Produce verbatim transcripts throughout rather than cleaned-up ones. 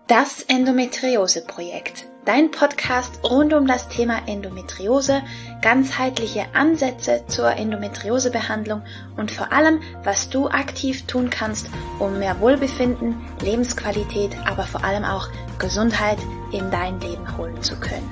Das Endometriose-Projekt, dein Podcast rund um das Thema Endometriose, ganzheitliche Ansätze zur Endometriosebehandlung und vor allem, was du aktiv tun kannst, um mehr Wohlbefinden, Lebensqualität, aber vor allem auch Gesundheit in dein Leben holen zu können.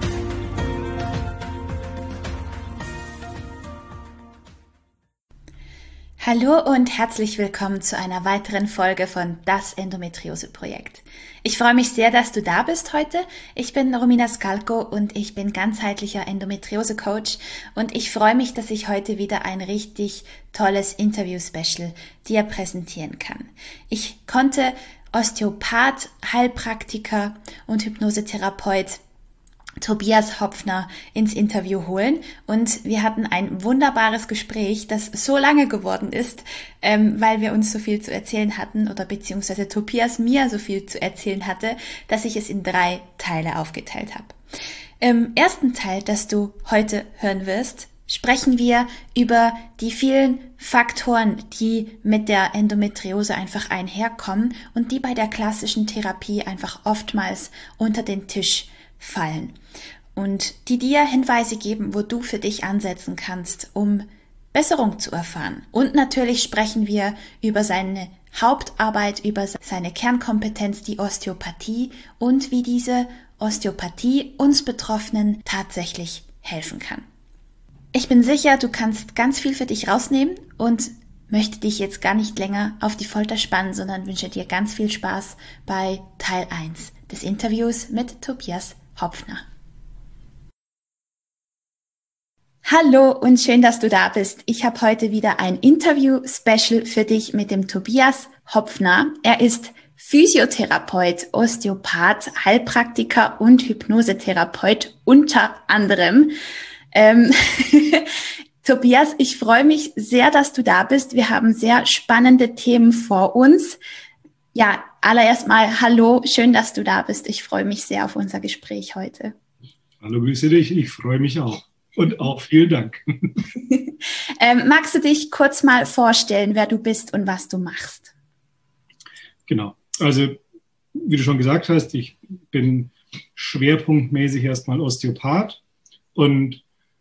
Hallo und herzlich willkommen zu einer weiteren Folge von Das Endometriose-Projekt. Ich freue mich sehr, dass du da bist heute. Ich bin Romina Skalko und ich bin ganzheitlicher Endometriose-Coach und ich freue mich, dass ich heute wieder ein richtig tolles Interview-Special dir präsentieren kann. Ich konnte Osteopath, Heilpraktiker und Hypnosetherapeut Tobias Hopfner ins Interview holen und wir hatten ein wunderbares Gespräch, das so lange geworden ist, ähm, weil wir uns so viel zu erzählen hatten oder beziehungsweise Tobias mir so viel zu erzählen hatte, dass ich es in drei Teile aufgeteilt habe. Im ersten Teil, das du heute hören wirst, sprechen wir über die vielen Faktoren, die mit der Endometriose einfach einherkommen und die bei der klassischen Therapie einfach oftmals unter den Tisch fallen und die dir Hinweise geben, wo du für dich ansetzen kannst, um Besserung zu erfahren. Und natürlich sprechen wir über seine Hauptarbeit, über seine Kernkompetenz, die Osteopathie und wie diese Osteopathie uns Betroffenen tatsächlich helfen kann. Ich bin sicher, du kannst ganz viel für dich rausnehmen und möchte dich jetzt gar nicht länger auf die Folter spannen, sondern wünsche dir ganz viel Spaß bei Teil eins des Interviews mit Tobias Hopfner. Hallo und schön, dass du da bist. Ich habe heute wieder ein Interview-Special für dich mit dem Tobias Hopfner. Er ist Physiotherapeut, Osteopath, Heilpraktiker und Hypnosetherapeut unter anderem. Ähm, Tobias, ich freue mich sehr, dass du da bist. Wir haben sehr spannende Themen vor uns. Ja, allererst mal hallo, schön, dass du da bist. Ich freue mich sehr auf unser Gespräch heute. Hallo, grüße dich. Ich freue mich auch. Und auch vielen Dank. ähm, magst du dich kurz mal vorstellen, wer du bist und was du machst? Genau. Also, wie du schon gesagt hast, ich bin schwerpunktmäßig erstmal Osteopath und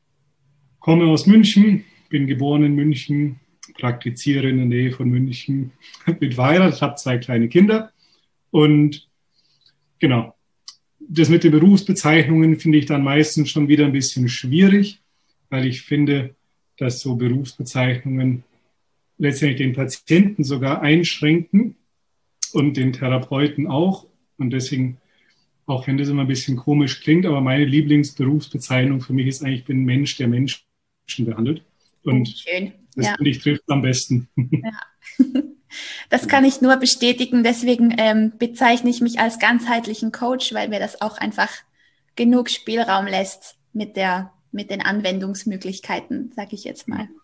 komme aus München, bin geboren in München, praktiziere in der Nähe von München, bin verheiratet, habe zwei kleine Kinder und genau, das mit den Berufsbezeichnungen finde ich dann meistens schon wieder ein bisschen schwierig, weil ich finde, dass so Berufsbezeichnungen letztendlich den Patienten sogar einschränken und den Therapeuten auch und deswegen, auch wenn das immer ein bisschen komisch klingt, aber meine Lieblingsberufsbezeichnung für mich ist eigentlich, ich bin ein Mensch, der Menschen behandelt und schön. Das ja. finde ich trifft am besten. Ja. Das kann ich nur bestätigen. Deswegen ähm, bezeichne ich mich als ganzheitlichen Coach, weil mir das auch einfach genug Spielraum lässt mit der, mit den Anwendungsmöglichkeiten, sage ich jetzt mal.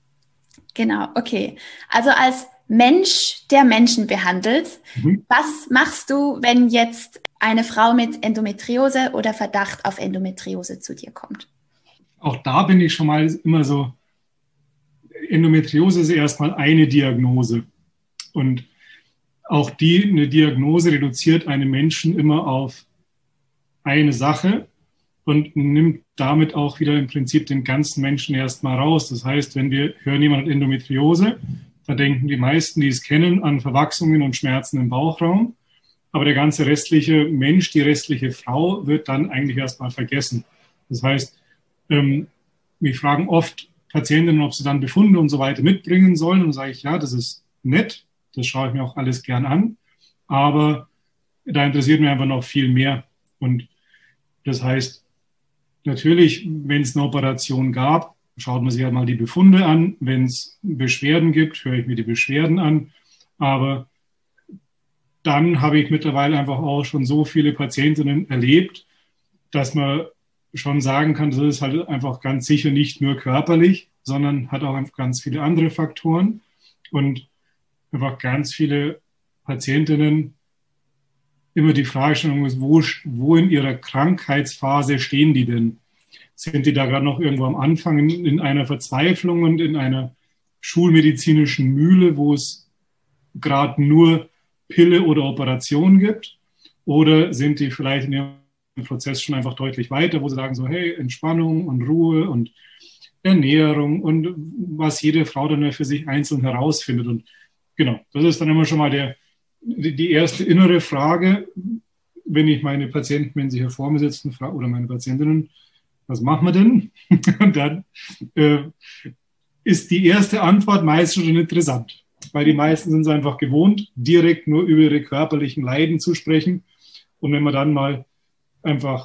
Genau, okay. Also als Mensch, der Menschen behandelt, mhm. Was machst du, wenn jetzt eine Frau mit Endometriose oder Verdacht auf Endometriose zu dir kommt? Auch da bin ich schon mal immer so, Endometriose ist erstmal eine Diagnose und auch die, eine Diagnose reduziert einen Menschen immer auf eine Sache und nimmt damit auch wieder im Prinzip den ganzen Menschen erstmal raus. Das heißt, wenn wir hören, jemand hat Endometriose, da denken die meisten, die es kennen, an Verwachsungen und Schmerzen im Bauchraum, aber der ganze restliche Mensch, die restliche Frau wird dann eigentlich erstmal vergessen. Das heißt, ähm, wir fragen oft Patientinnen, ob sie dann Befunde und so weiter mitbringen sollen. Und dann sage ich, ja, das ist nett, das schaue ich mir auch alles gern an. Aber da interessiert mich einfach noch viel mehr. Und das heißt, natürlich, wenn es eine Operation gab, schaut man sich halt mal die Befunde an. Wenn es Beschwerden gibt, höre ich mir die Beschwerden an. Aber dann habe ich mittlerweile einfach auch schon so viele Patientinnen erlebt, dass man schon sagen kann, das ist halt einfach ganz sicher nicht nur körperlich, sondern hat auch ganz viele andere Faktoren und einfach ganz viele Patientinnen immer die Fragestellung ist, wo, wo in ihrer Krankheitsphase stehen die denn? Sind die da gerade noch irgendwo am Anfang in, in einer Verzweiflung und in einer schulmedizinischen Mühle, wo es gerade nur Pille oder Operation gibt? Oder sind die vielleicht in ihrem Prozess schon einfach deutlich weiter, wo sie sagen so, hey, Entspannung und Ruhe und Ernährung und was jede Frau dann für sich einzeln herausfindet. Und genau, das ist dann immer schon mal der, die erste innere Frage, wenn ich meine Patienten, wenn sie hier vor mir sitzen, oder meine Patientinnen, was machen wir denn? Und dann äh, ist die erste Antwort meistens schon interessant, weil die meisten sind es einfach gewohnt, direkt nur über ihre körperlichen Leiden zu sprechen. Und wenn man dann mal einfach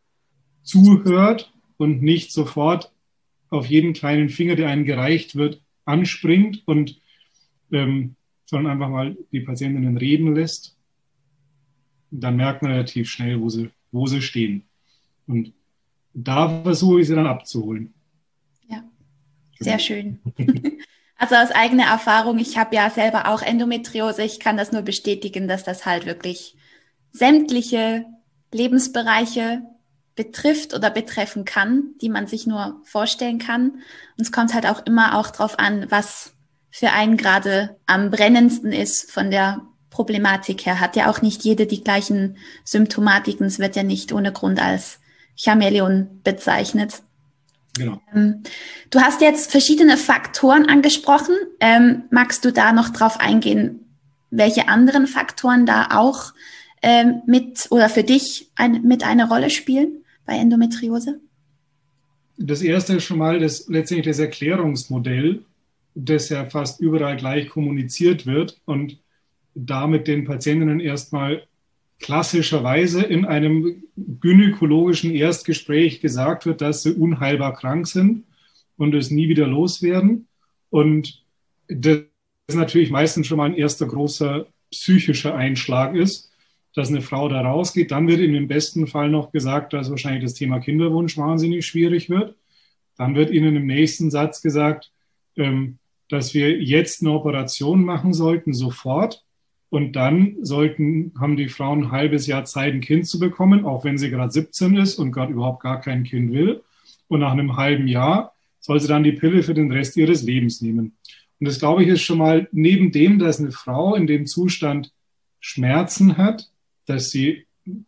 zuhört und nicht sofort auf jeden kleinen Finger, der einem gereicht wird, anspringt und ähm, sondern einfach mal die Patientinnen reden lässt, dann merkt man relativ schnell, wo sie, wo sie stehen. Und da versuche ich sie dann abzuholen. Ja, sehr schön. Also aus eigener Erfahrung, ich habe ja selber auch Endometriose, ich kann das nur bestätigen, dass das halt wirklich sämtliche Lebensbereiche betrifft oder betreffen kann, die man sich nur vorstellen kann. Und es kommt halt auch immer auch drauf an, was für einen gerade am brennendsten ist von der Problematik her. Hat ja auch nicht jede die gleichen Symptomatiken. Es wird ja nicht ohne Grund als Chamäleon bezeichnet. Genau. Ähm, du hast jetzt verschiedene Faktoren angesprochen. Ähm, magst du da noch drauf eingehen, welche anderen Faktoren da auch ähm, mit oder für dich ein, mit eine Rolle spielen bei Endometriose? Das erste ist schon mal das, letztendlich das Erklärungsmodell, das ja fast überall gleich kommuniziert wird und damit den Patientinnen erstmal klassischerweise in einem gynäkologischen Erstgespräch gesagt wird, dass sie unheilbar krank sind und es nie wieder loswerden. Und das natürlich meistens schon mal ein erster großer psychischer Einschlag ist, dass eine Frau da rausgeht. Dann wird in dem besten Fall noch gesagt, dass wahrscheinlich das Thema Kinderwunsch wahnsinnig schwierig wird. Dann wird ihnen im nächsten Satz gesagt, dass wir jetzt eine Operation machen sollten, sofort. Und dann sollten, haben die Frauen ein halbes Jahr Zeit, ein Kind zu bekommen, auch wenn sie gerade siebzehn ist und gerade überhaupt gar kein Kind will. Und nach einem halben Jahr soll sie dann die Pille für den Rest ihres Lebens nehmen. Und das, glaube ich, ist schon mal neben dem, dass eine Frau in dem Zustand Schmerzen hat, dass sie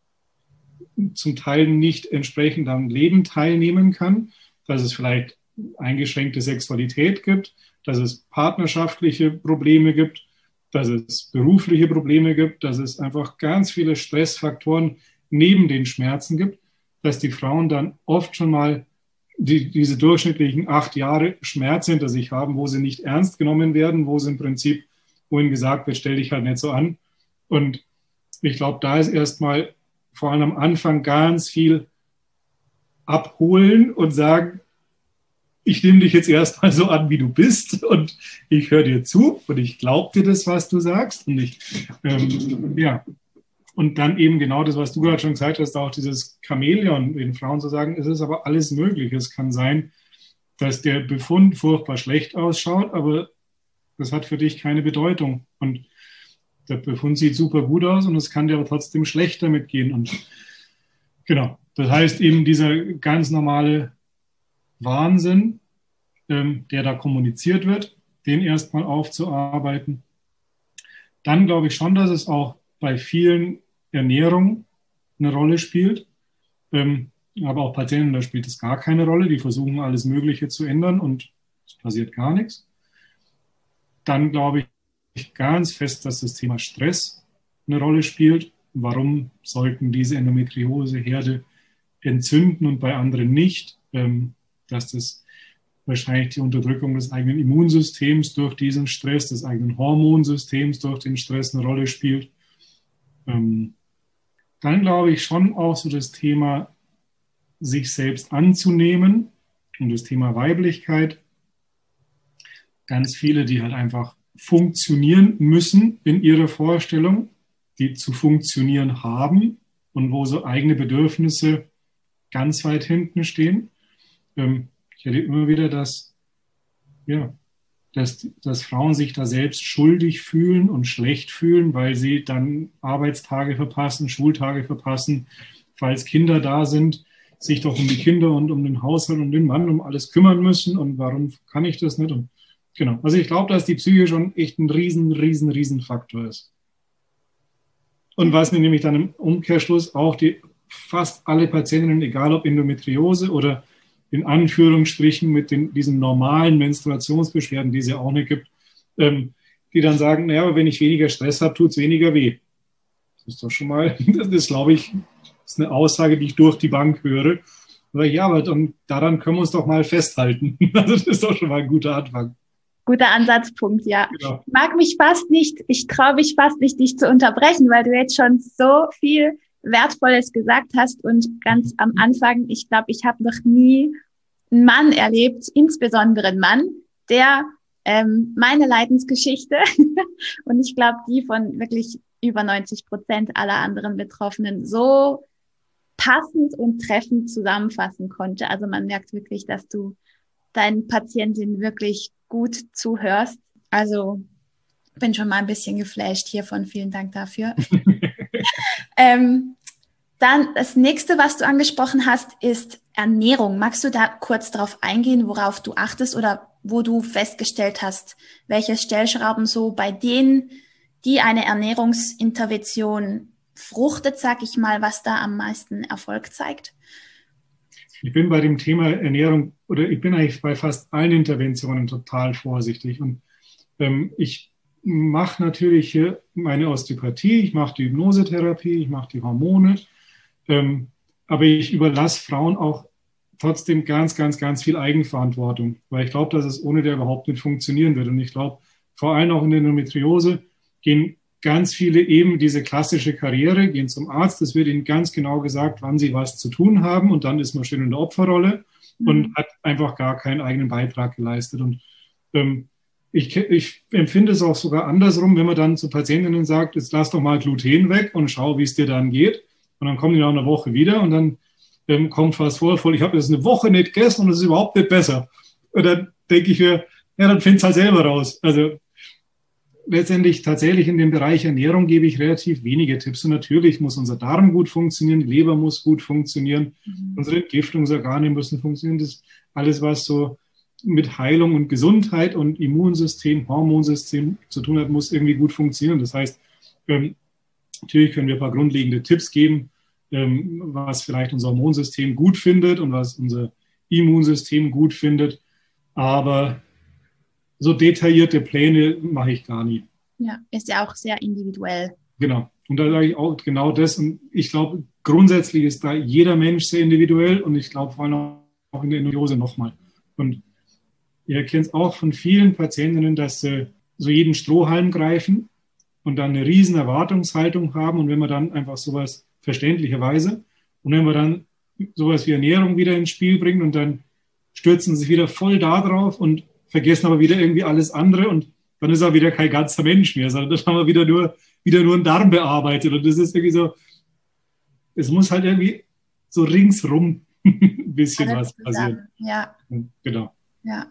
zum Teil nicht entsprechend am Leben teilnehmen kann, dass es vielleicht eingeschränkte Sexualität gibt, dass es partnerschaftliche Probleme gibt, dass es berufliche Probleme gibt, dass es einfach ganz viele Stressfaktoren neben den Schmerzen gibt, dass die Frauen dann oft schon mal die, diese durchschnittlichen acht Jahre Schmerz hinter sich haben, wo sie nicht ernst genommen werden, wo sie im Prinzip, wo ihnen gesagt wird, stell dich halt nicht so an. Und ich glaube, da ist erstmal vor allem am Anfang ganz viel abholen und sagen, ich nehme dich jetzt erstmal so an, wie du bist und ich höre dir zu und ich glaube dir das, was du sagst. Und ich, ähm, ja, und dann eben genau das, was du gerade schon gesagt hast, auch dieses Chamäleon, den Frauen zu sagen, es ist aber alles möglich. Es kann sein, dass der Befund furchtbar schlecht ausschaut, aber das hat für dich keine Bedeutung. Und der Befund sieht super gut aus und es kann dir aber trotzdem schlecht damit gehen. Und genau, das heißt eben dieser ganz normale Wahnsinn, ähm, der da kommuniziert wird, den erstmal aufzuarbeiten. Dann glaube ich schon, dass es auch bei vielen Ernährung eine Rolle spielt. Ähm, aber auch Patienten, da spielt es gar keine Rolle. Die versuchen alles Mögliche zu ändern und es passiert gar nichts. Dann glaube ich ganz fest, dass das Thema Stress eine Rolle spielt. Warum sollten diese Endometrioseherde entzünden und bei anderen nicht? Ähm, dass das wahrscheinlich die Unterdrückung des eigenen Immunsystems durch diesen Stress, des eigenen Hormonsystems durch den Stress eine Rolle spielt. Ähm, dann glaube ich schon auch so das Thema, sich selbst anzunehmen und das Thema Weiblichkeit. Ganz viele, die halt einfach funktionieren müssen in ihrer Vorstellung, die zu funktionieren haben und wo so eigene Bedürfnisse ganz weit hinten stehen. Ich erlebe immer wieder, dass, ja, dass, dass Frauen sich da selbst schuldig fühlen und schlecht fühlen, weil sie dann Arbeitstage verpassen, Schultage verpassen, falls Kinder da sind, sich doch um die Kinder und um den Haushalt und den Mann um alles kümmern müssen und warum kann ich das nicht? Und genau, also ich glaube, dass die Psyche schon echt ein riesen, riesen, riesen Faktor ist. Und was mir nämlich dann im Umkehrschluss auch die fast alle Patientinnen, egal ob Endometriose oder in Anführungsstrichen mit den, diesen normalen Menstruationsbeschwerden, die es ja auch nicht gibt, ähm, die dann sagen, naja, aber wenn ich weniger Stress habe, tut es weniger weh. Das ist doch schon mal, das ist, glaube ich, das ist eine Aussage, die ich durch die Bank höre. Aber ja, aber dann, daran können wir uns doch mal festhalten. Also das ist doch schon mal ein guter Anfang. Guter Ansatzpunkt, ja. Genau. Ich mag mich fast nicht, ich traue mich fast nicht, dich zu unterbrechen, weil du jetzt schon so viel Wertvolles gesagt hast und ganz am Anfang, ich glaube, ich habe noch nie einen Mann erlebt, insbesondere einen Mann, der ähm, meine Leidensgeschichte und ich glaube, die von wirklich über neunzig Prozent aller anderen Betroffenen so passend und treffend zusammenfassen konnte. Also man merkt wirklich, dass du deinen Patientinnen wirklich gut zuhörst. Also bin schon mal ein bisschen geflasht hiervon. Vielen Dank dafür. ähm, dann das nächste, was du angesprochen hast, ist Ernährung. Magst du da kurz darauf eingehen, worauf du achtest oder wo du festgestellt hast, welche Stellschrauben so bei denen, die eine Ernährungsintervention fruchtet, sag ich mal, was da am meisten Erfolg zeigt? Ich bin bei dem Thema Ernährung oder ich bin eigentlich bei fast allen Interventionen total vorsichtig. Und ähm, ich mache natürlich hier meine Osteopathie, ich mache die Hypnosetherapie, ich mache die Hormone, ähm, aber ich überlasse Frauen auch trotzdem ganz, ganz, ganz viel Eigenverantwortung, weil ich glaube, dass es ohne der überhaupt nicht funktionieren wird. Und ich glaube, vor allem auch in der Endometriose gehen ganz viele eben diese klassische Karriere, gehen zum Arzt, es wird ihnen ganz genau gesagt, wann sie was zu tun haben und dann ist man schön in der Opferrolle mhm. und hat einfach gar keinen eigenen Beitrag geleistet. Und ähm, ich, ich empfinde es auch sogar andersrum, wenn man dann zu Patientinnen sagt, jetzt lass doch mal Gluten weg und schau, wie es dir dann geht. Und dann kommen die nach einer Woche wieder und dann ähm, kommt fast vor, voll, ich habe jetzt eine Woche nicht gegessen und es ist überhaupt nicht besser. Und dann denke ich mir, ja, dann find's halt selber raus. Also letztendlich tatsächlich in dem Bereich Ernährung gebe ich relativ wenige Tipps. Und natürlich muss unser Darm gut funktionieren, die Leber muss gut funktionieren, mhm. unsere Entgiftungsorgane müssen funktionieren. Das ist alles, was so mit Heilung und Gesundheit und Immunsystem, Hormonsystem zu tun hat, muss irgendwie gut funktionieren. Das heißt, ähm, natürlich können wir ein paar grundlegende Tipps geben, ähm, was vielleicht unser Hormonsystem gut findet und was unser Immunsystem gut findet. Aber so detaillierte Pläne mache ich gar nie. Ja, ist ja auch sehr individuell. Genau. Und da sage ich auch genau das. Und ich glaube, grundsätzlich ist da jeder Mensch sehr individuell und ich glaube vor allem auch in der Endometriose nochmal. Und ihr kennt es auch von vielen Patientinnen, dass sie so jeden Strohhalm greifen und dann eine riesen Erwartungshaltung haben. Und wenn man dann einfach sowas verständlicherweise und wenn man dann sowas wie Ernährung wieder ins Spiel bringt und dann stürzen sie sich wieder voll da drauf und vergessen aber wieder irgendwie alles andere und dann ist er wieder kein ganzer Mensch mehr, sondern dann haben wir wieder nur, wieder nur einen Darm bearbeitet und das ist irgendwie so, es muss halt irgendwie so ringsrum ein bisschen alles was passieren. Ja. Genau. Ja.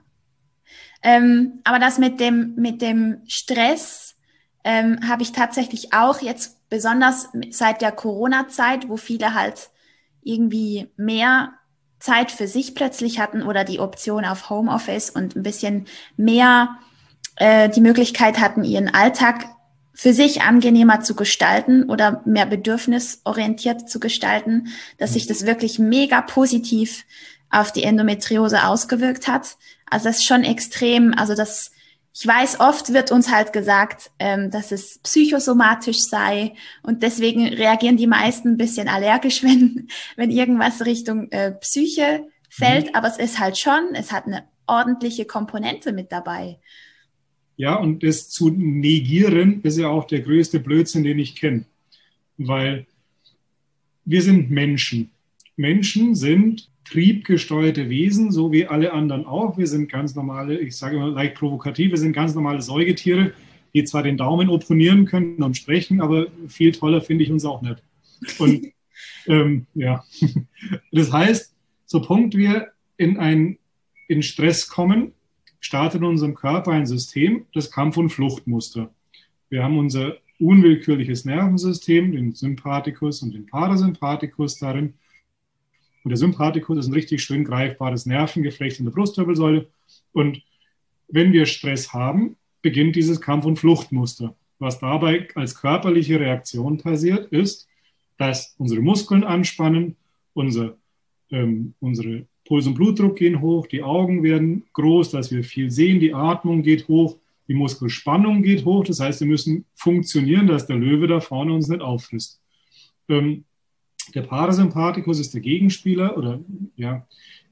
Ähm, aber das mit dem, mit dem Stress ähm, habe ich tatsächlich auch jetzt besonders seit der Corona-Zeit, wo viele halt irgendwie mehr Zeit für sich plötzlich hatten oder die Option auf Homeoffice und ein bisschen mehr äh, die Möglichkeit hatten, ihren Alltag für sich angenehmer zu gestalten oder mehr bedürfnisorientiert zu gestalten, dass sich das wirklich mega positiv auf die Endometriose ausgewirkt hat. Also das ist schon extrem, also das, ich weiß, oft wird uns halt gesagt, ähm, dass es psychosomatisch sei und deswegen reagieren die meisten ein bisschen allergisch, wenn, wenn irgendwas Richtung äh, Psyche fällt, mhm. aber es ist halt schon, es hat eine ordentliche Komponente mit dabei. Ja, und das zu negieren ist ja auch der größte Blödsinn, den ich kenne, weil wir sind Menschen. Menschen sind triebgesteuerte Wesen, so wie alle anderen auch. Wir sind ganz normale, ich sage immer leicht provokativ, wir sind ganz normale Säugetiere, die zwar den Daumen opponieren können und sprechen, aber viel toller finde ich uns auch nicht. Und ähm, ja, das heißt, so Punkt wir in ein in Stress kommen, startet in unserem Körper ein System, das Kampf- und Fluchtmuster. Wir haben unser unwillkürliches Nervensystem, den Sympathikus und den Parasympathikus darin. Und der Sympathikus ist ein richtig schön greifbares Nervengeflecht in der Brustwirbelsäule. Und wenn wir Stress haben, beginnt dieses Kampf- und Fluchtmuster. was dabei als körperliche Reaktion passiert, ist, dass unsere Muskeln anspannen, unser, ähm, unsere Puls und Blutdruck gehen hoch, die Augen werden groß, dass wir viel sehen, die Atmung geht hoch, die Muskelspannung geht hoch. Das heißt, wir müssen funktionieren, dass der Löwe da vorne uns nicht auffrisst. Ähm, der Parasympathikus ist der Gegenspieler oder ja,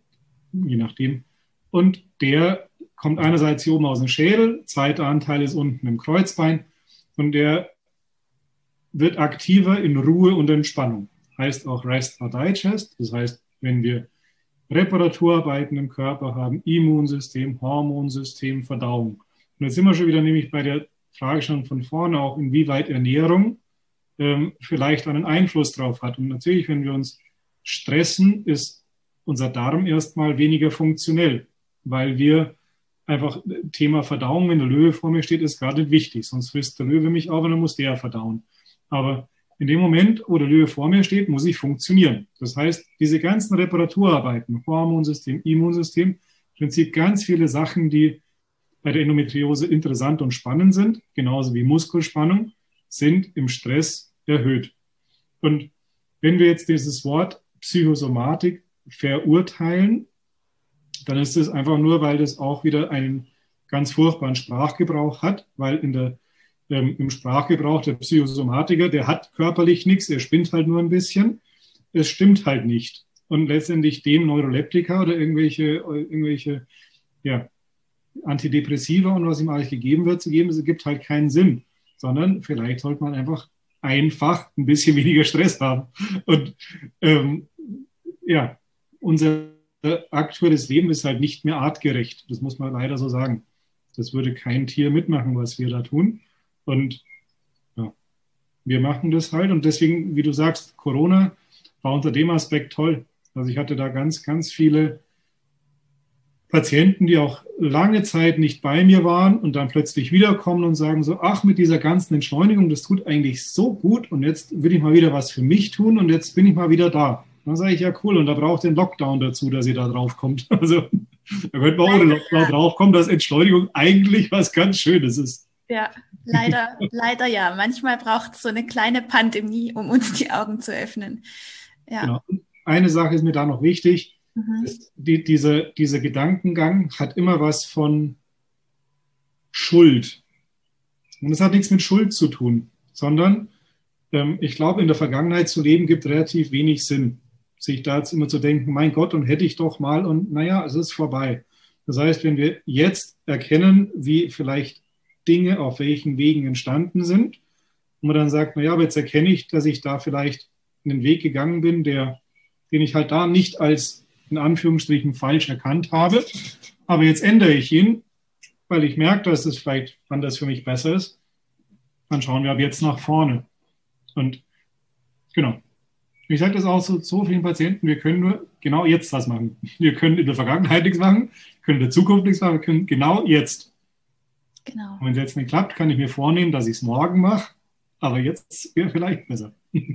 je nachdem. Und der kommt einerseits hier oben aus dem Schädel, zweiter Anteil ist unten im Kreuzbein und der wird aktiver in Ruhe und Entspannung. Heißt auch Rest or Digest. Das heißt, wenn wir Reparaturarbeiten im Körper haben, Immunsystem, Hormonsystem, Verdauung. Und jetzt sind wir schon wieder nämlich bei der Frage schon von vorne auch, inwieweit Ernährung ähm, vielleicht einen Einfluss drauf hat. Und natürlich, wenn wir uns stressen, ist unser Darm erstmal weniger funktionell, weil wir einfach Thema Verdauung, wenn der Löwe vor mir steht, ist gerade wichtig. Sonst frisst der Löwe mich auf und dann muss der verdauen. Aber in dem Moment, wo der Löwe vor mir steht, muss ich funktionieren. Das heißt, diese ganzen Reparaturarbeiten, Hormonsystem, Immunsystem, im Prinzip ganz viele Sachen, die bei der Endometriose interessant und spannend sind, genauso wie Muskelspannung, sind im Stress erhöht. Und wenn wir jetzt dieses Wort Psychosomatik verurteilen, dann ist es einfach nur, weil das auch wieder einen ganz furchtbaren Sprachgebrauch hat, weil in der, ähm, im Sprachgebrauch der Psychosomatiker, der hat körperlich nichts, er spinnt halt nur ein bisschen. Es stimmt halt nicht. Und letztendlich dem Neuroleptika oder irgendwelche, irgendwelche ja, Antidepressiva und was ihm eigentlich gegeben wird, zu geben, es gibt halt keinen Sinn. Sondern vielleicht sollte man einfach einfach ein bisschen weniger Stress haben. Und ähm, ja, unser aktuelles Leben ist halt nicht mehr artgerecht. Das muss man leider so sagen. Das würde kein Tier mitmachen, was wir da tun. Und ja, wir machen das halt. Und deswegen, wie du sagst, Corona war unter dem Aspekt toll. Also ich hatte da ganz, ganz viele Patienten, die auch lange Zeit nicht bei mir waren und dann plötzlich wiederkommen und sagen so, ach, mit dieser ganzen Entschleunigung, das tut eigentlich so gut und jetzt will ich mal wieder was für mich tun und jetzt bin ich mal wieder da. Dann sage ich, ja cool, und da braucht ihr einen Lockdown dazu, dass ihr da drauf kommt. Also da könnte man ohne Lockdown drauf kommen, dass Entschleunigung eigentlich was ganz Schönes ist. Ja, leider, leider ja. Manchmal braucht es so eine kleine Pandemie, um uns die Augen zu öffnen. Ja. Genau. Eine Sache ist mir da noch wichtig. Mhm. Die, diese, dieser Gedankengang hat immer was von Schuld. Und es hat nichts mit Schuld zu tun, sondern ähm, ich glaube, in der Vergangenheit zu leben gibt relativ wenig Sinn. Sich da jetzt immer zu denken, mein Gott, und hätte ich doch mal und naja, es ist vorbei. Das heißt, wenn wir jetzt erkennen, wie vielleicht Dinge auf welchen Wegen entstanden sind, und man dann sagt, naja, aber jetzt erkenne ich, dass ich da vielleicht einen Weg gegangen bin, der, den ich halt da nicht als in Anführungsstrichen falsch erkannt habe, aber jetzt ändere ich ihn, weil ich merke, dass es vielleicht anders für mich besser ist, dann schauen wir ab jetzt nach vorne. Und genau. Ich sage das auch so, so vielen Patienten, wir können nur genau jetzt was machen. Wir können in der Vergangenheit nichts machen, können in der Zukunft nichts machen, wir können genau jetzt. Genau. Und wenn es jetzt nicht klappt, kann ich mir vornehmen, dass ich es morgen mache, aber jetzt wäre vielleicht besser.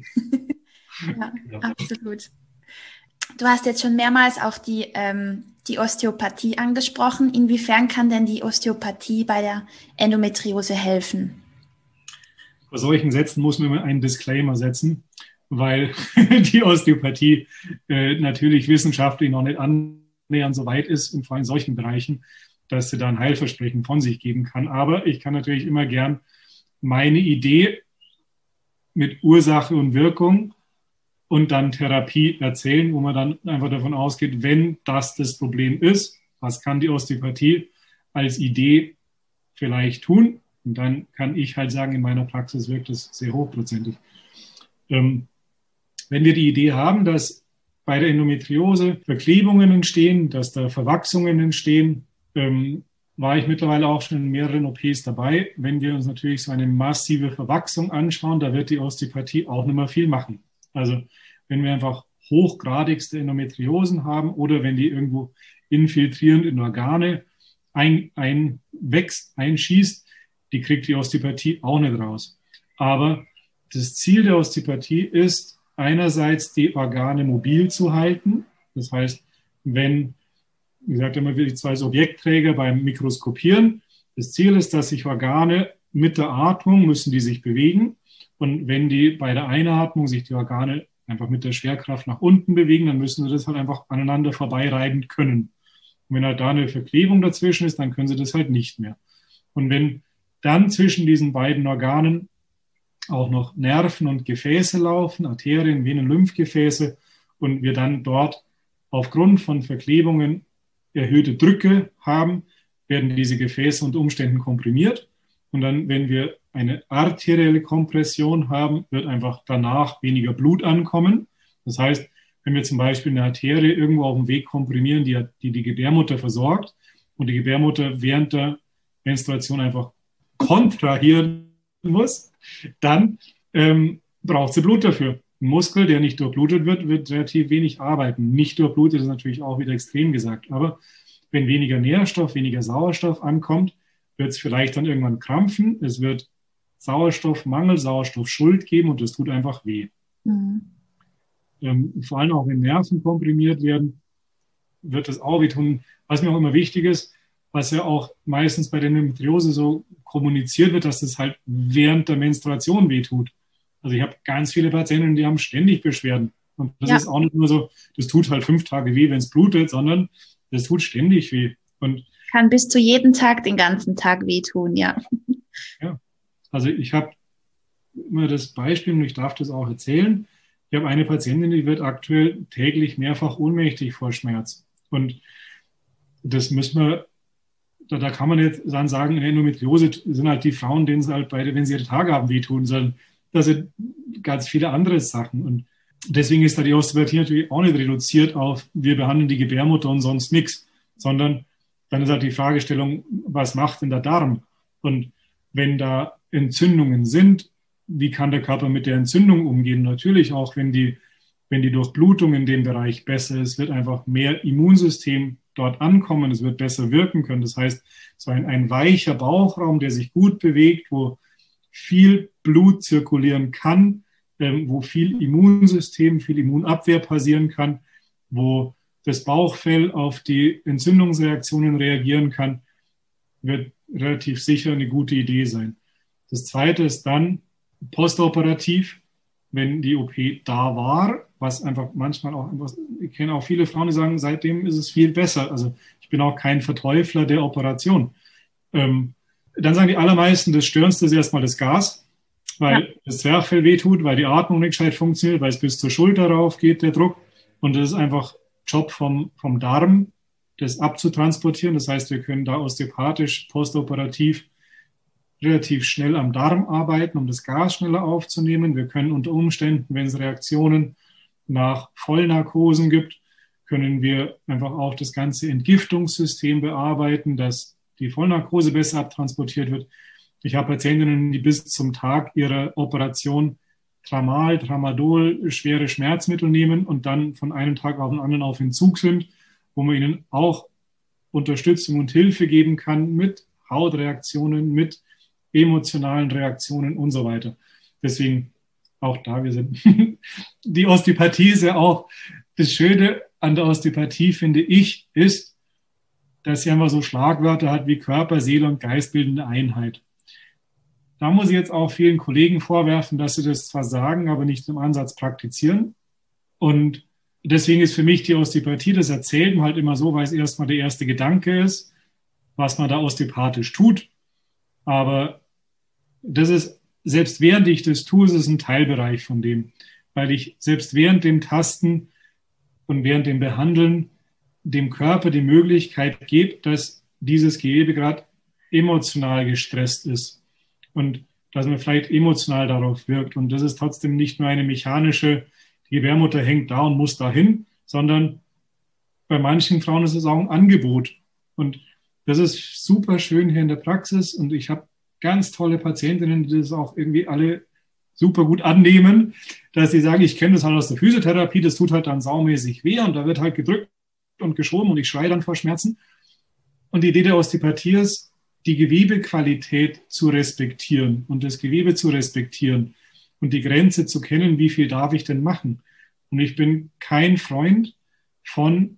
Ja, ja, absolut. Du hast jetzt schon mehrmals auch die, ähm, die Osteopathie angesprochen. Inwiefern kann denn die Osteopathie bei der Endometriose helfen? Bei solchen Sätzen muss man immer einen Disclaimer setzen, weil die Osteopathie äh, natürlich wissenschaftlich noch nicht annähernd so weit ist, und vor allem in solchen Bereichen, dass sie da ein Heilversprechen von sich geben kann. Aber ich kann natürlich immer gern meine Idee mit Ursache und Wirkung und dann Therapie erzählen, wo man dann einfach davon ausgeht, wenn das das Problem ist, was kann die Osteopathie als Idee vielleicht tun? Und dann kann ich halt sagen, in meiner Praxis wirkt es sehr hochprozentig. Ähm, wenn wir die Idee haben, dass bei der Endometriose Verklebungen entstehen, dass da Verwachsungen entstehen, ähm, war ich mittlerweile auch schon in mehreren O Ps dabei. Wenn wir uns natürlich so eine massive Verwachsung anschauen, da wird die Osteopathie auch nicht mehr viel machen. Also wenn wir einfach hochgradigste Endometriosen haben oder wenn die irgendwo infiltrierend in Organe ein, einwächst, einschießt, die kriegt die Osteopathie auch nicht raus. Aber das Ziel der Osteopathie ist, einerseits die Organe mobil zu halten. Das heißt, wenn, wie gesagt, immer wieder die zwei Objektträger beim Mikroskopieren, das Ziel ist, dass sich Organe mit der Atmung müssen die sich bewegen. Und wenn die bei der Einatmung sich die Organe einfach mit der Schwerkraft nach unten bewegen, dann müssen sie das halt einfach aneinander vorbeireiben können. Und wenn halt da eine Verklebung dazwischen ist, dann können sie das halt nicht mehr. Und wenn dann zwischen diesen beiden Organen auch noch Nerven und Gefäße laufen, Arterien, Venen, Lymphgefäße, und wir dann dort aufgrund von Verklebungen erhöhte Drücke haben, werden diese Gefäße unter Umständen komprimiert. Und dann, wenn wir eine arterielle Kompression haben, wird einfach danach weniger Blut ankommen. Das heißt, wenn wir zum Beispiel eine Arterie irgendwo auf dem Weg komprimieren, die die, die Gebärmutter versorgt und die Gebärmutter während der Menstruation einfach kontrahieren muss, dann ähm, braucht sie Blut dafür. Ein Muskel, der nicht durchblutet wird, wird relativ wenig arbeiten. Nicht durchblutet ist natürlich auch wieder extrem gesagt. Aber wenn weniger Nährstoff, weniger Sauerstoff ankommt, wird es vielleicht dann irgendwann krampfen. Es wird Sauerstoffmangel, Sauerstoffschuld geben und das tut einfach weh. Mhm. Ähm, vor allem auch wenn Nerven komprimiert werden, wird das auch weh tun. Was mir auch immer wichtig ist, was ja auch meistens bei der Endometriose so kommuniziert wird, dass das halt während der Menstruation weh tut. Also ich habe ganz viele Patienten, die haben ständig Beschwerden. Und das ja. ist auch nicht nur so, das tut halt fünf Tage weh, wenn es blutet, sondern das tut ständig weh. Und kann bis zu jeden Tag den ganzen Tag wehtun, ja. Ja, also ich habe immer das Beispiel, und ich darf das auch erzählen, ich habe eine Patientin, die wird aktuell täglich mehrfach ohnmächtig vor Schmerz. Und das müssen wir, da, da kann man jetzt dann sagen, in Endometriose sind halt die Frauen, denen sie halt beide, wenn sie ihre Tage haben, wehtun sollen. Das sind ganz viele andere Sachen. Und deswegen ist da die Osteopathie natürlich auch nicht reduziert auf, wir behandeln die Gebärmutter und sonst nichts, sondern dann ist halt die Fragestellung, was macht denn der Darm? Und wenn da Entzündungen sind, wie kann der Körper mit der Entzündung umgehen? Natürlich auch, wenn die, wenn die Durchblutung in dem Bereich besser ist, wird einfach mehr Immunsystem dort ankommen, es wird besser wirken können. Das heißt, so ein, ein weicher Bauchraum, der sich gut bewegt, wo viel Blut zirkulieren kann, ähm, wo viel Immunsystem, viel Immunabwehr passieren kann, wo das Bauchfell auf die Entzündungsreaktionen reagieren kann, wird relativ sicher eine gute Idee sein. Das Zweite ist dann postoperativ, wenn die O P da war, was einfach manchmal auch, einfach, ich kenne auch viele Frauen, die sagen, seitdem ist es viel besser. Also ich bin auch kein Verteufler der Operation. Ähm, dann sagen die allermeisten, das Störendste ist erstmal das Gas, weil ja. das Zwerchfell wehtut, weil die Atmung nicht gescheit funktioniert, weil es bis zur Schulter rauf geht, der Druck. Und das ist einfach Job vom, vom Darm, das abzutransportieren. Das heißt, wir können da osteopathisch, postoperativ relativ schnell am Darm arbeiten, um das Gas schneller aufzunehmen. Wir können unter Umständen, wenn es Reaktionen nach Vollnarkosen gibt, können wir einfach auch das ganze Entgiftungssystem bearbeiten, dass die Vollnarkose besser abtransportiert wird. Ich habe Patientinnen, die bis zum Tag ihrer Operation Tramal, Tramadol, schwere Schmerzmittel nehmen und dann von einem Tag auf den anderen auf Entzug sind, wo man ihnen auch Unterstützung und Hilfe geben kann mit Hautreaktionen, mit emotionalen Reaktionen und so weiter. Deswegen auch da, wir sind die Osteopathie ist ja auch das Schöne an der Osteopathie, finde ich, ist, dass sie einfach so Schlagwörter hat wie Körper, Seele und Geist bildende Einheit. Da muss ich jetzt auch vielen Kollegen vorwerfen, dass sie das zwar sagen, aber nicht im Ansatz praktizieren. Und deswegen ist für mich die Osteopathie, das Erzählen halt immer so, weil es erstmal der erste Gedanke ist, was man da osteopathisch tut. Aber das ist, selbst während ich das tue, ist es ein Teilbereich von dem, weil ich selbst während dem Tasten und während dem Behandeln dem Körper die Möglichkeit gebe, dass dieses Gewebe gerade emotional gestresst ist und dass man vielleicht emotional darauf wirkt. Und das ist trotzdem nicht nur eine mechanische, die Gebärmutter hängt da und muss dahin, sondern bei manchen Frauen ist es auch ein Angebot. Und das ist super schön hier in der Praxis und ich habe ganz tolle Patientinnen, die das auch irgendwie alle super gut annehmen, dass sie sagen, ich kenne das halt aus der Physiotherapie, das tut halt dann saumäßig weh und da wird halt gedrückt und geschoben und ich schreie dann vor Schmerzen. Und die Idee der Osteopathie ist, die Gewebequalität zu respektieren und das Gewebe zu respektieren und die Grenze zu kennen, wie viel darf ich denn machen. Und ich bin kein Freund von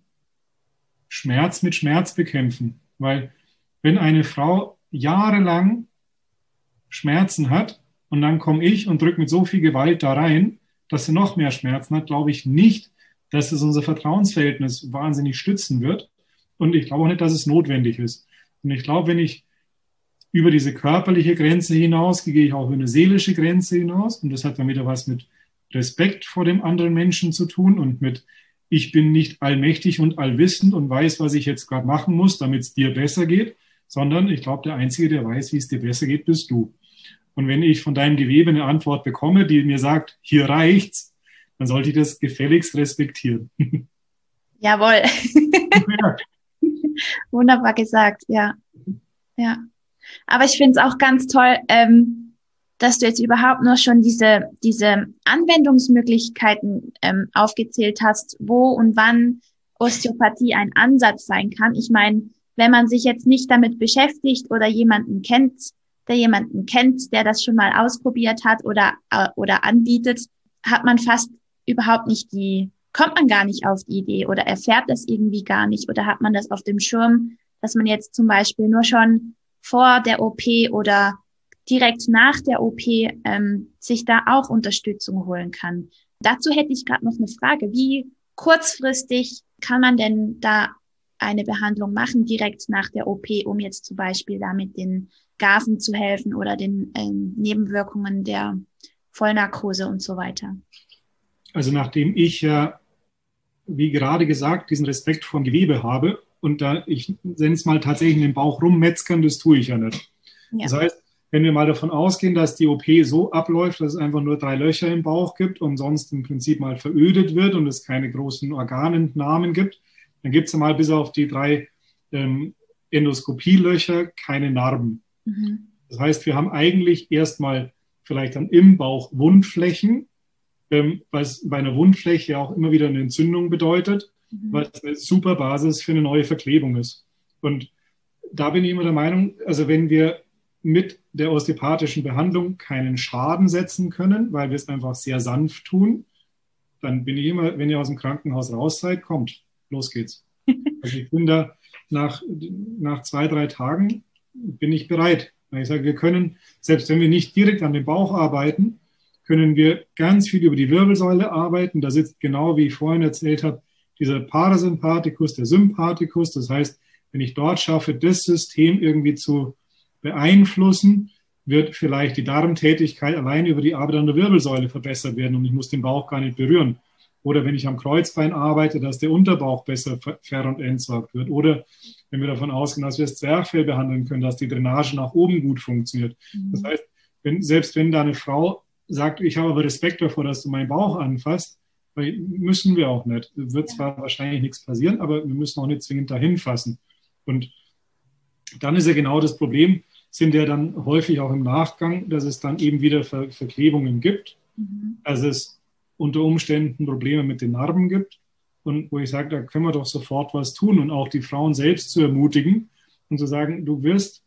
Schmerz mit Schmerz bekämpfen, weil wenn eine Frau jahrelang Schmerzen hat und dann komme ich und drücke mit so viel Gewalt da rein, dass sie noch mehr Schmerzen hat, glaube ich nicht, dass es unser Vertrauensverhältnis wahnsinnig stützen wird. Und ich glaube auch nicht, dass es notwendig ist. Und ich glaube, wenn ich über diese körperliche Grenze hinausgehe, gehe ich auch über eine seelische Grenze hinaus. Und das hat dann wieder was mit Respekt vor dem anderen Menschen zu tun und mit, ich bin nicht allmächtig und allwissend und weiß, was ich jetzt gerade machen muss, damit es dir besser geht, sondern ich glaube, der Einzige, der weiß, wie es dir besser geht, bist du. Und wenn ich von deinem Gewebe eine Antwort bekomme, die mir sagt, hier reicht's, dann sollte ich das gefälligst respektieren. Jawohl. Ja. Wunderbar gesagt, ja. Ja. Aber ich finde es auch ganz toll, ähm, dass du jetzt überhaupt nur schon diese, diese Anwendungsmöglichkeiten ähm, aufgezählt hast, wo und wann Osteopathie ein Ansatz sein kann. Ich meine, wenn man sich jetzt nicht damit beschäftigt oder jemanden kennt, der jemanden kennt, der das schon mal ausprobiert hat oder, äh, oder anbietet, hat man fast überhaupt nicht die, kommt man gar nicht auf die Idee oder erfährt das irgendwie gar nicht oder hat man das auf dem Schirm, dass man jetzt zum Beispiel nur schon vor der O P oder direkt nach der O P ähm, sich da auch Unterstützung holen kann. Dazu hätte ich gerade noch eine Frage. Wie kurzfristig kann man denn da eine Behandlung machen, direkt nach der O P, um jetzt zum Beispiel da mit den Gasen zu helfen oder den ähm, Nebenwirkungen der Vollnarkose und so weiter? Also nachdem ich ja, wie gerade gesagt, diesen Respekt vor dem Gewebe habe und da, ich nenne es mal tatsächlich in den Bauch rummetzgern, das tue ich ja nicht. Ja. Das heißt, wenn wir mal davon ausgehen, dass die O P so abläuft, dass es einfach nur drei Löcher im Bauch gibt und sonst im Prinzip mal verödet wird und es keine großen Organentnahmen gibt, dann gibt es ja mal bis auf die drei ähm, Endoskopielöcher keine Narben. Mhm. Das heißt, wir haben eigentlich erstmal vielleicht dann im Bauch Wundflächen, ähm, was bei einer Wundfläche auch immer wieder eine Entzündung bedeutet, mhm. was eine super Basis für eine neue Verklebung ist. Und da bin ich immer der Meinung, also wenn wir mit der osteopathischen Behandlung keinen Schaden setzen können, weil wir es einfach sehr sanft tun, dann bin ich immer, wenn ihr aus dem Krankenhaus raus seid, kommt, los geht's. Also ich bin da nach, nach zwei, drei Tagen bin ich bereit. Ich sage, wir können, selbst wenn wir nicht direkt an dem Bauch arbeiten, können wir ganz viel über die Wirbelsäule arbeiten. Da sitzt genau, wie ich vorhin erzählt habe, dieser Parasympathikus, der Sympathikus. Das heißt, wenn ich dort schaffe, das System irgendwie zu beeinflussen, wird vielleicht die Darmtätigkeit allein über die Arbeit an der Wirbelsäule verbessert werden und ich muss den Bauch gar nicht berühren. Oder wenn ich am Kreuzbein arbeite, dass der Unterbauch besser ver- und entsorgt wird. Oder wenn wir davon ausgehen, dass wir das Zwerchfell behandeln können, dass die Drainage nach oben gut funktioniert. Mhm. Das heißt, wenn, selbst wenn da eine Frau sagt, ich habe aber Respekt davor, dass du meinen Bauch anfasst, weil müssen wir auch nicht. Wird zwar wahrscheinlich nichts passieren, aber wir müssen auch nicht zwingend dahin fassen. Und dann ist ja genau das Problem, sind ja dann häufig auch im Nachgang, dass es dann eben wieder Ver- Verklebungen gibt, mhm. dass es unter Umständen Probleme mit den Narben gibt und wo ich sage, da können wir doch sofort was tun und auch die Frauen selbst zu ermutigen und zu sagen, du wirst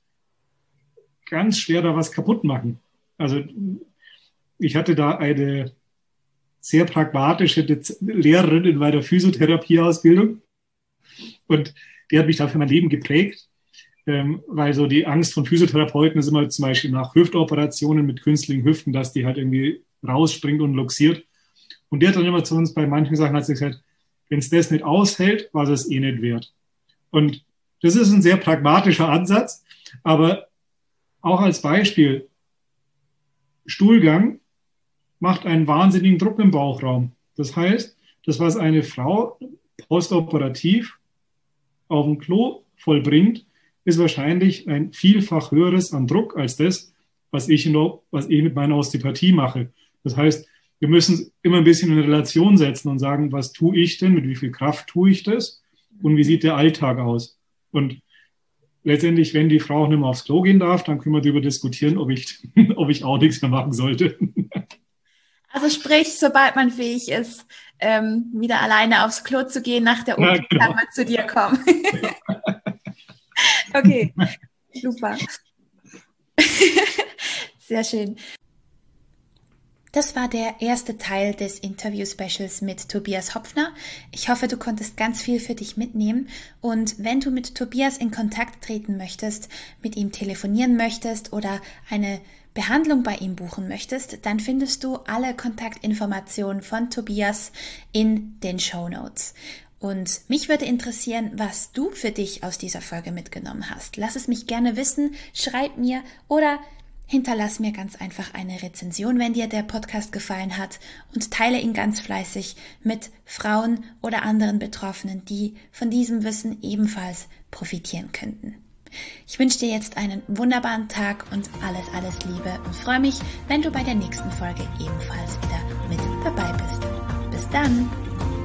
ganz schwer da was kaputt machen. Also ich hatte da eine sehr pragmatische Lehrerin in meiner Physiotherapieausbildung und die hat mich da für mein Leben geprägt. Weil so die Angst von Physiotherapeuten ist immer zum Beispiel nach Hüftoperationen mit künstlichen Hüften, dass die halt irgendwie rausspringt und luxiert. Und die hat dann immer zu uns bei manchen Sachen hat sie gesagt, wenn es das nicht aushält, war es eh nicht wert. Und das ist ein sehr pragmatischer Ansatz, aber auch als Beispiel, Stuhlgang macht einen wahnsinnigen Druck im Bauchraum. Das heißt, das, was eine Frau postoperativ auf dem Klo vollbringt, ist wahrscheinlich ein vielfach höheres an Druck als das, was ich, noch, was ich mit meiner Osteopathie mache. Das heißt, wir müssen immer ein bisschen in Relation setzen und sagen, was tue ich denn, mit wie viel Kraft tue ich das und wie sieht der Alltag aus. Und letztendlich, wenn die Frau nicht mehr aufs Klo gehen darf, dann können wir darüber diskutieren, ob ich, ob ich auch nichts mehr machen sollte. Also sprich, sobald man fähig ist, ähm, wieder alleine aufs Klo zu gehen nach der O P, ja, genau. Kann man zu dir kommen. Okay, super. Sehr schön. Das war der erste Teil des Interview-Specials mit Tobias Hopfner. Ich hoffe, du konntest ganz viel für dich mitnehmen. Und wenn du mit Tobias in Kontakt treten möchtest, mit ihm telefonieren möchtest oder eine Behandlung bei ihm buchen möchtest, dann findest du alle Kontaktinformationen von Tobias in den Shownotes. Und mich würde interessieren, was du für dich aus dieser Folge mitgenommen hast. Lass es mich gerne wissen, schreib mir oder hinterlass mir ganz einfach eine Rezension, wenn dir der Podcast gefallen hat, und teile ihn ganz fleißig mit Frauen oder anderen Betroffenen, die von diesem Wissen ebenfalls profitieren könnten. Ich wünsche dir jetzt einen wunderbaren Tag und alles, alles Liebe und freue mich, wenn du bei der nächsten Folge ebenfalls wieder mit dabei bist. Bis dann!